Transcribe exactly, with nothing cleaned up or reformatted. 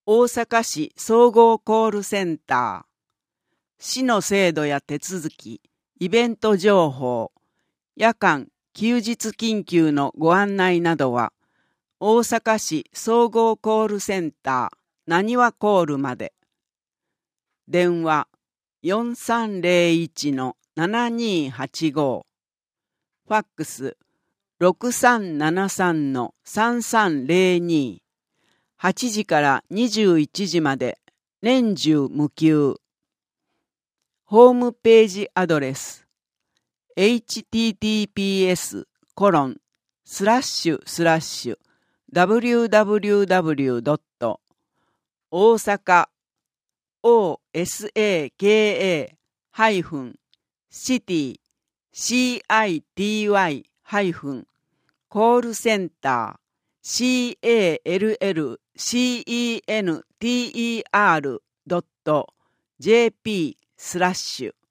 大阪市総合コールセンター。市の制度や手続き、イベント情報、夜間、休日緊急のご案内などは、大阪市総合コールセンター、なにわコールまで。電話 よんさんゼロいちのななにはちご。ファックス ろくさんななさんのさんさんゼロに。はちじからにじゅういちじまで年中無休。ホームページアドレス エイチティーティーピーエス コロンスラッシュスラッシュ ダブリューダブリューダブリュー ドット 大阪 オーエスエーケーエー ハイフンシティ シーアイティーワイ ハイフンコールセンター シーエーエルエルシーイーエヌティーイーアール ドット ジェーピー スラッシュ